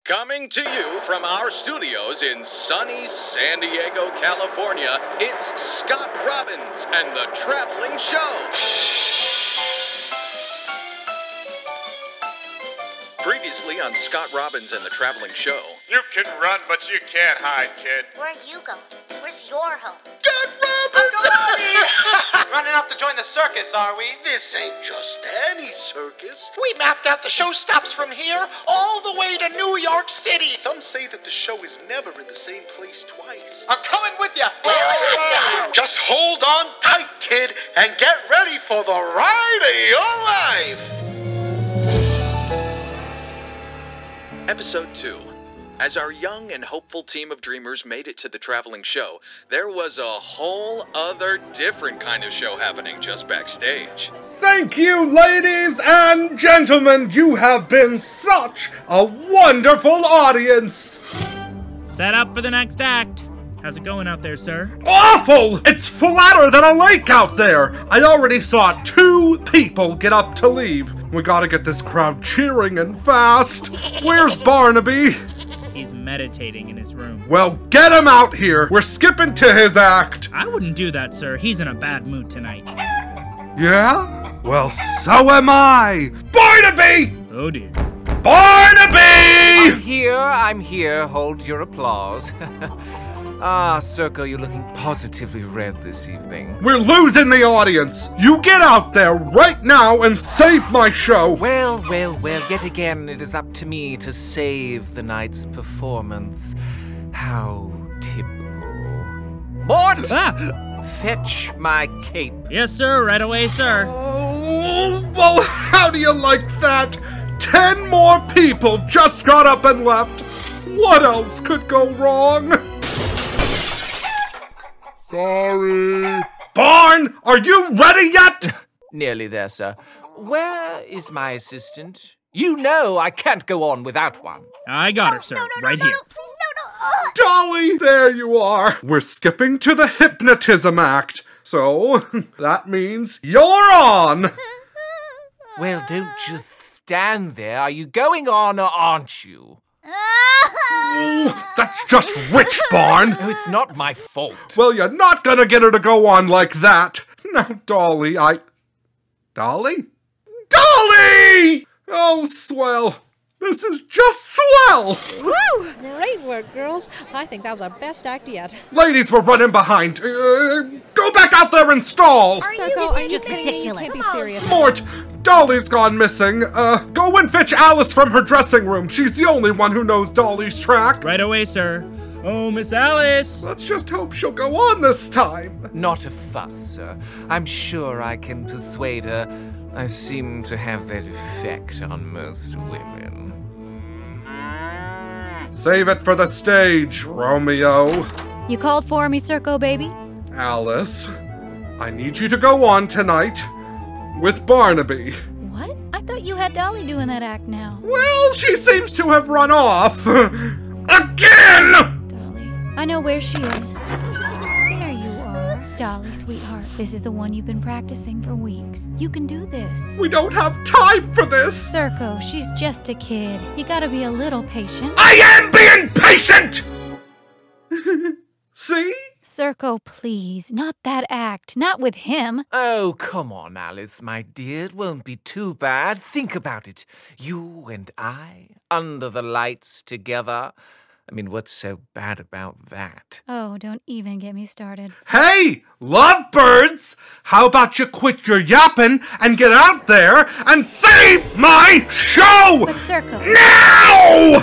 Coming to you from our studios in sunny San Diego, California, it's Scott Robbins and the Traveling Show. Previously on Scott Robbins and the Traveling Show. You can run, but you can't hide, kid. Where are you going? Where's your home? Scott Robbins! Running off to join the circus, are we? This ain't just any circus. We mapped out the show stops from here all the way to New York City. Some say that the show is never in the same place twice. I'm coming with you. Just hold on tight, kid, and get ready for the ride of your life. Episode 2. As our young and hopeful team of dreamers made it to the Traveling Show, there was a whole other different kind of show happening just backstage. Thank you, ladies and gentlemen. You have been such a wonderful audience. Set up for the next act. How's it going out there, sir? Awful! It's flatter than a lake out there. I already saw 2 people get up to leave. We gotta get this crowd cheering and fast. Where's Barnaby? He's meditating in his room. Well, get him out here. We're skipping to his act. I wouldn't do that, sir. He's in a bad mood tonight. Yeah? Well, so am I. Barnaby! Oh, dear. Barnaby! I'm here. Hold your applause. Circo, you're looking positively red this evening. We're losing the audience. You get out there right now and save my show. Well, yet again, it is up to me to save the night's performance. How typical. Mort! Fetch my cape. Yes, sir. Right away, sir. Oh, well, how do you like that? 10 more people just got up and left. What else could go wrong? Sorry. Barn, are you ready yet? Nearly there, sir. Where is my assistant? You know I can't go on without one. I got her, sir. Right here. Dolly, there you are. We're skipping to the hypnotism act. So, that means you're on. Well, don't just stand there. Are you going on or aren't you? That's just rich, Barn. Oh, it's not my fault. Well, you're not gonna get her to go on like that. Now, Dolly, Dolly? Dolly! Oh, swell. This is just swell. Woo! Great work, girls. I think that was our best act yet. Ladies, we're running behind. Go back out there and stall. Circo, This is just ridiculous. Can't be serious. Mort, Dolly's gone missing. Go and fetch Alice from her dressing room. She's the only one who knows Dolly's track. Right away, sir. Oh, Miss Alice. Let's just hope she'll go on this time. Not a fuss, sir. I'm sure I can persuade her. I seem to have that effect on most women. Save it for the stage, Romeo. You called for me, Circo, baby? Alice, I need you to go on tonight with Barnaby. What? I thought you had Dolly doing that act now. Well, she seems to have run off. Again! Dolly, I know where she is. There you are. Dolly, sweetheart, this is the one you've been practicing for weeks. You can do this. We don't have time for this. Circo, she's just a kid. You gotta be a little patient. I am being patient! See? Circo, please, not that act. Not with him. Oh, come on, Alice, my dear. It won't be too bad. Think about it. You and I, under the lights together. I mean, what's so bad about that? Oh, don't even get me started. Hey, lovebirds! How about you quit your yapping and get out there and save my show! But Circo... Now!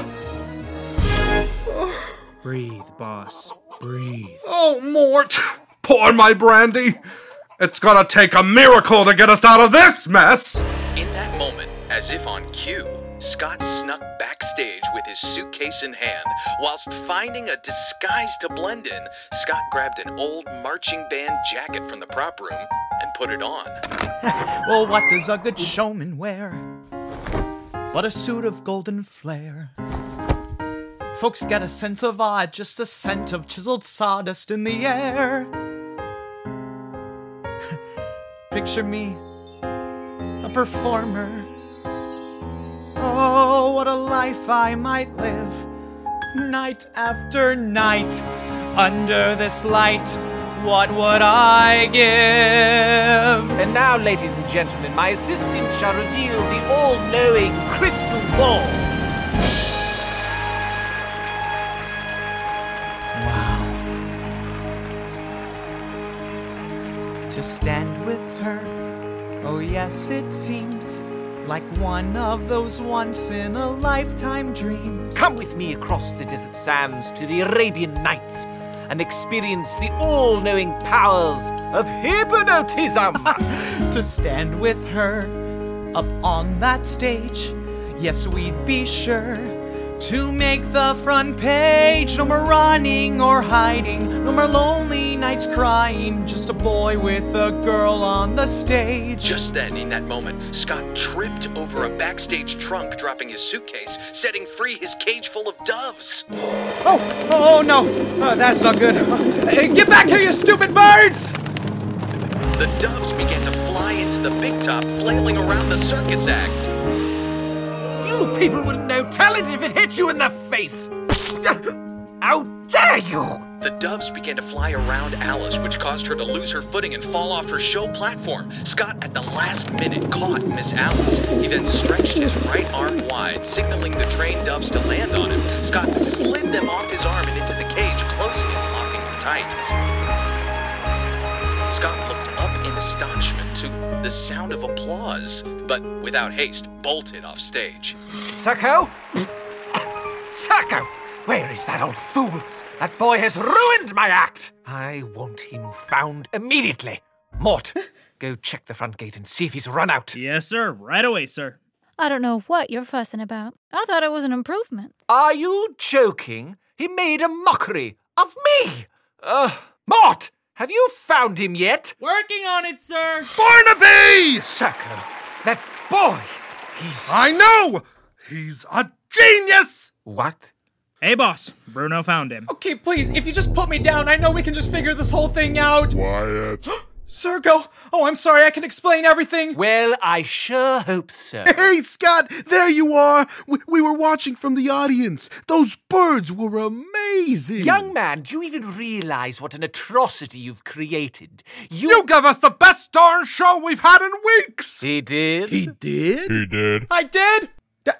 Breathe, boss. Breathe. Oh, Mort. Pour my brandy. It's gonna take a miracle to get us out of this mess. In that moment, as if on cue, Scott snuck backstage with his suitcase in hand. Whilst finding a disguise to blend in, Scott grabbed an old marching band jacket from the prop room and put it on. Well, what does a good showman wear but a suit of golden flare? Folks get a sense of awe, just the scent of chiseled sawdust in the air. Picture me, a performer. Oh, what a life I might live. Night after night, under this light, what would I give? And now, ladies and gentlemen, my assistant shall reveal the all-knowing crystal ball. To stand with her, oh yes, it seems like one of those once-in-a-lifetime dreams. Come with me across the desert sands to the Arabian Nights and experience the all-knowing powers of hypnotism. To stand with her up on that stage, yes, we'd be sure to make the front page. No more running or hiding, no more lonely nights crying, just a boy with a girl on the stage. Just then, in that moment, Scott tripped over a backstage trunk, dropping his suitcase, setting free his cage full of doves. Oh no, that's not good. Get back here, you stupid birds! The doves began to fly into the big top, flailing around the circus act. You people wouldn't know talent if it hit you in the face! How dare you! The doves began to fly around Alice, which caused her to lose her footing and fall off her show platform. Scott, at the last minute, caught Miss Alice. He then stretched his right arm wide, signaling the trained doves to land on him. Scott slid them off his arm and into the cage, closing and locking them tight. Scott looked up in astonishment to the sound of applause, but without haste, bolted off stage. Sacco? Sacco! Where is that old fool? That boy has ruined my act! I want him found immediately. Mort, go check the front gate and see if he's run out. Yes, sir. Right away, sir. I don't know what you're fussing about. I thought it was an improvement. Are you joking? He made a mockery of me! Mort! Have you found him yet? Working on it, sir. Barnaby! Sacco, that boy, he's... I know! He's a genius! What? Hey, boss. Bruno found him. Okay, please, if you just put me down, I know we can just figure this whole thing out. Quiet. Sergo! Oh, I'm sorry, I can explain everything. Well, I sure hope so. Hey, Scott, there you are. We were watching from the audience. Those birds were amazing. Young man, do you even realize what an atrocity you've created? You gave us the best darn show we've had in weeks! He did? He did? He did. I did?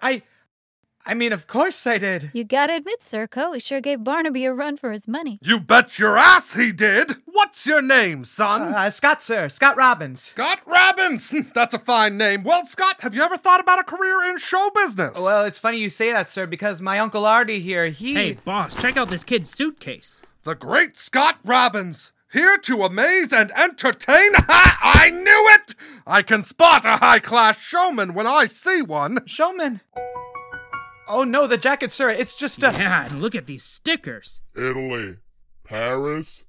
I mean, of course I did. You gotta admit, Serco, he sure gave Barnaby a run for his money. You bet your ass he did! What's your name, son? Scott, sir. Scott Robbins. Scott Robbins! That's a fine name. Well, Scott, have you ever thought about a career in show business? Well, it's funny you say that, sir, because my Uncle Artie here, Hey, boss, check out this kid's suitcase. The great Scott Robbins. Here to amaze and entertain? Ha! I knew it! I can spot a high-class showman when I see one. Showman? Oh, no, the jacket, sir. It's just a... Yeah, and look at these stickers. Italy. Paris.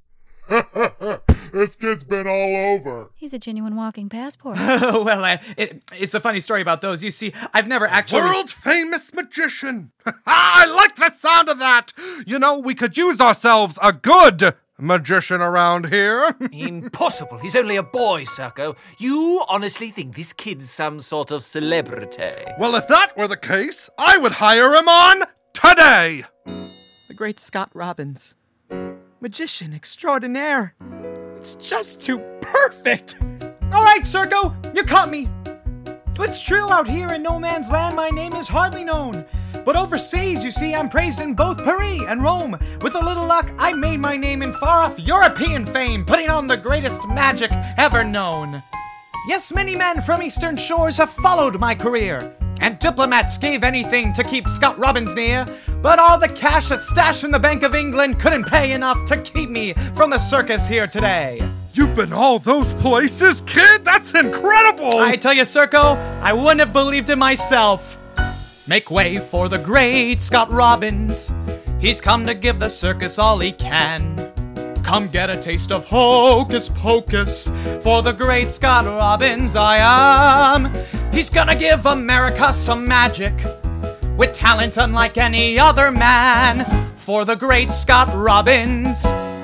This kid's been all over. He's a genuine walking passport. Well, it's a funny story about those. You see, I've never actually... World-famous magician. I like the sound of that. You know, we could use ourselves a good magician around here. Impossible. He's only a boy, Sacco. You honestly think this kid's some sort of celebrity? Well, if that were the case, I would hire him on today. The great Scott Robbins. Magician extraordinaire. It's just too perfect. All right, Sergo, you caught me. It's true, out here in no man's land, my name is hardly known. But overseas, you see, I'm praised in both Paris and Rome. With a little luck, I made my name in far-off European fame, putting on the greatest magic ever known. Yes, many men from eastern shores have followed my career, and diplomats gave anything to keep Scott Robbins near. But all the cash that's stashed in the Bank of England couldn't pay enough to keep me from the circus here today. You've been all those places, kid? That's incredible! I tell you, Serco, I wouldn't have believed it myself. Make way for the great Scott Robbins. He's come to give the circus all he can. Come get a taste of hocus pocus. For the great Scott Robbins I am. He's gonna give America some magic, with talent unlike any other man. For the great Scott Robbins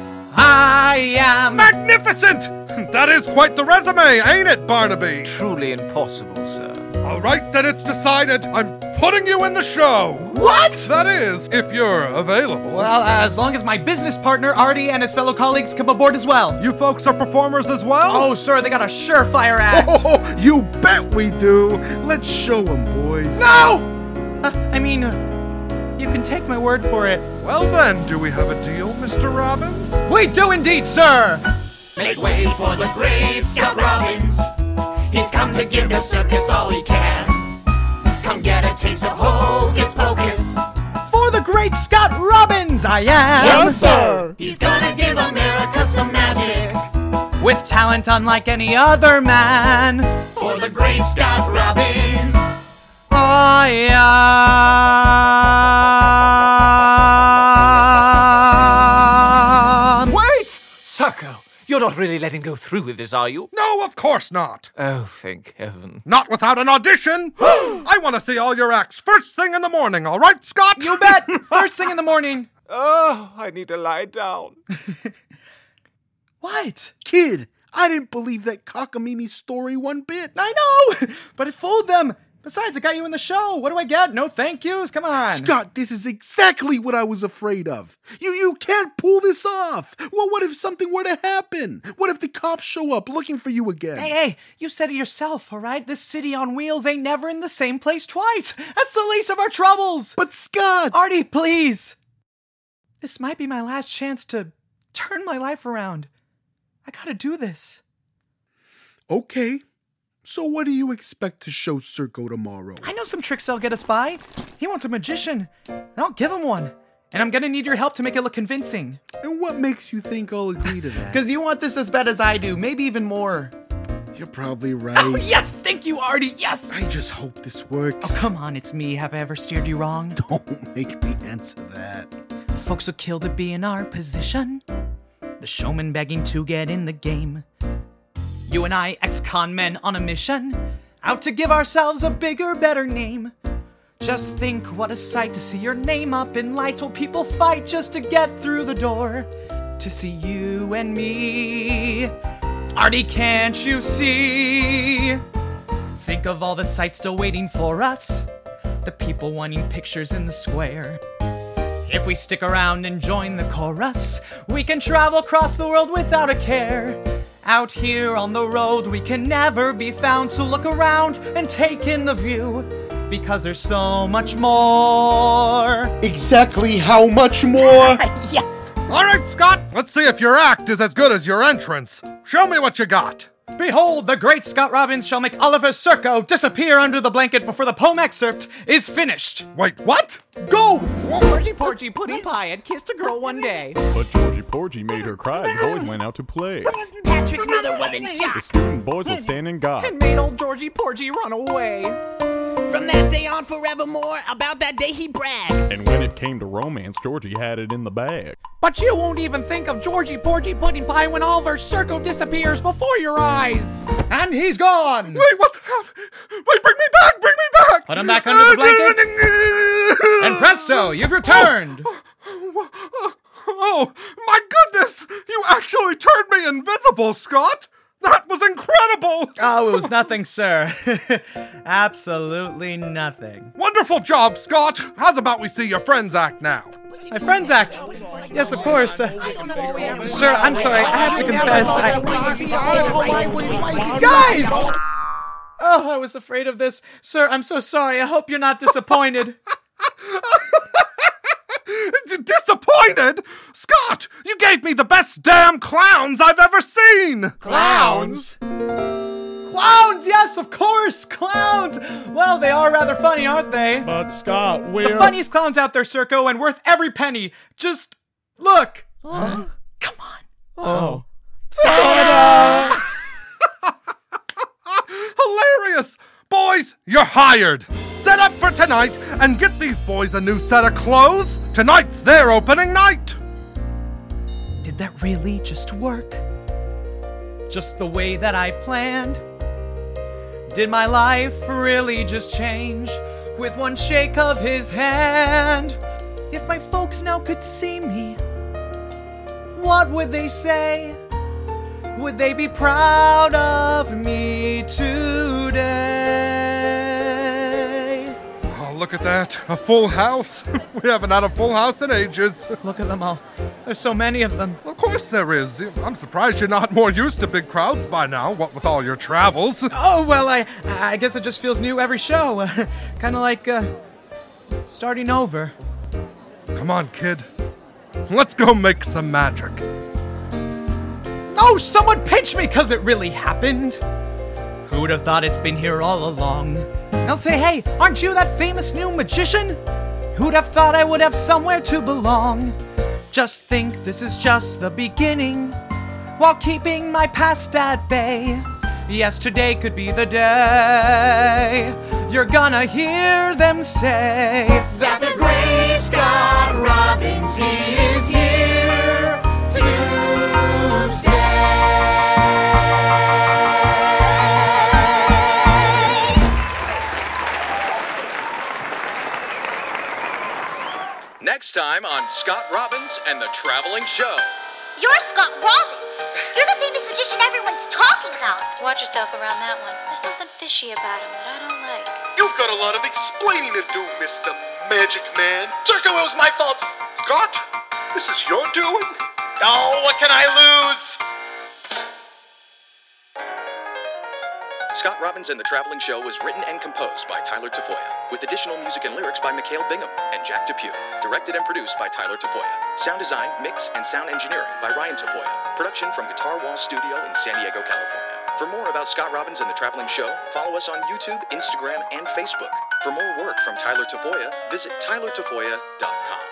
I am. Magnificent! That is quite the resume, ain't it, Barnaby? Truly impossible, sir. All right, then it's decided. I'm putting you in the show. What? That is, if you're available. Well, as long as my business partner, Artie, and his fellow colleagues come aboard as well. You folks are performers as well? Oh, sir, they got a surefire act. Oh, you bet we do. Let's show them, boys. No! You can take my word for it. Well then, do we have a deal, Mr. Robbins? We do indeed, sir! Make way for the great Scout Robbins. He's come to give the circus all he can. Come get a taste of Hocus Pocus. For the great Scott Robbins, I am. Yes, sir. He's gonna give America some magic. With talent unlike any other man. For the great Scott Robbins. I am. Wait! Circo, you're not really letting go through with this, are you? No, of course not. Oh, thank heaven. Not without an audition. I want to see all your acts first thing in the morning, all right, Scott? You bet! First thing in the morning. Oh, I need to lie down. What? Kid, I didn't believe that cockamamie story one bit. I know, but it fooled them. Besides, I got you in the show. What do I get? No thank yous? Come on. Scott, this is exactly what I was afraid of. You can't pull this off. Well, what if something were to happen? What if the cops show up looking for you again? Hey, you said it yourself, all right? This city on wheels ain't never in the same place twice. That's the least of our troubles. But Scott! Artie, please. This might be my last chance to turn my life around. I gotta do this. Okay. So what do you expect to show Circo tomorrow? I know some tricks that'll get us by. He wants a magician, and I'll give him one. And I'm gonna need your help to make it look convincing. And what makes you think I'll agree to that? Because you want this as bad as I do, maybe even more. You're probably right. Oh, yes! Thank you, Artie, yes! I just hope this works. Oh, come on, it's me. Have I ever steered you wrong? Don't make me answer that. Folks would kill to be in our position. The showman begging to get in the game. You and I, ex-con men on a mission, out to give ourselves a bigger, better name. Just think what a sight to see your name up in lights while people fight just to get through the door. To see you and me. Artie, can't you see? Think of all the sights still waiting for us. The people wanting pictures in the square. If we stick around and join the chorus, we can travel across the world without a care. Out here on the road we can never be found, so look around and take in the view, because there's so much more. Exactly how much more? Yes! All right, Scott, let's see if your act is as good as your entrance. Show me what you got. Behold, the great Scott Robbins shall make Oliver Circo disappear under the blanket before the poem excerpt is finished. Wait, what? Go! Georgie Porgy Pudding Pie had kissed a girl one day. But Georgie Porgy made her cry. The boys went out to play. Patrick's mother was in The shock. student boys will stand in God. And made old Georgie Porgy run away. From that day on forevermore, about that day he bragged. And when it came to romance, Georgie had it in the bag. But you won't even think of Georgie Porgy Pudding Pie when Oliver Circo disappears before your eyes. And he's gone. Wait, what's happening? Wait, bring me back, bring me back. Put him back under the blanket. And presto, you've returned. Oh, my goodness! You actually turned me invisible, Scott! That was incredible! Oh, it was nothing, sir. Absolutely nothing. Wonderful job, Scott! How's about we see your friends act now? My friends act? Yes, of course. Sir, I'm sorry. I have to confess. Guys! Oh, I was afraid of this. Sir, I'm so sorry. I hope you're not disappointed. Disappointed? Scott, you gave me the best damn clowns I've ever seen! Clowns? Clowns, yes, of course, clowns! Well, they are rather funny, aren't they? But Scott, we're... The funniest clowns out there, Circo, and worth every penny. Just look. Come on. Oh. Ta-da! Hilarious! Boys, you're hired! Set up for tonight and get these boys a new set of clothes. Tonight's their opening night. Did that really just work? Just the way that I planned? Did my life really just change with one shake of his hand? If my folks now could see me, what would they say? Would they be proud of me today? look at that. A full house. We haven't had a full house in ages. Look at them all. There's so many of them. Of course there is. I'm surprised you're not more used to big crowds by now, what with all your travels. Oh, well, I guess it just feels new every show. Kind of like, starting over. Come on, kid. Let's go make some magic. Oh, someone pinch me, 'cause it really happened. Who'd have thought it's been here all along? They'll say, hey, aren't you that famous new magician? Who'd have thought I would have somewhere to belong? Just think this is just the beginning, while keeping my past at bay. Yesterday could be the day you're gonna hear them say that the great Scott Robbins, he is here to stay. Next time on Scott Robbins and the Traveling Show. You're Scott Robbins. You're the famous magician everyone's talking about. Watch yourself around that one. There's something fishy about him that I don't like. You've got a lot of explaining to do, Mr. Magic Man. Circo, it was my fault. Scott, this is your doing? Oh, what can I lose? Scott Robbins and the Traveling Show was written and composed by Tyler Tafoya, with additional music and lyrics by Mikhail Bingham and Jack Depew. Directed and produced by Tyler Tafoya. Sound design, mix, and sound engineering by Ryan Tafoya. Production from Guitar Wall Studio in San Diego, California. For more about Scott Robbins and the Traveling Show, follow us on YouTube, Instagram, and Facebook. For more work from Tyler Tafoya, visit tylertafoya.com.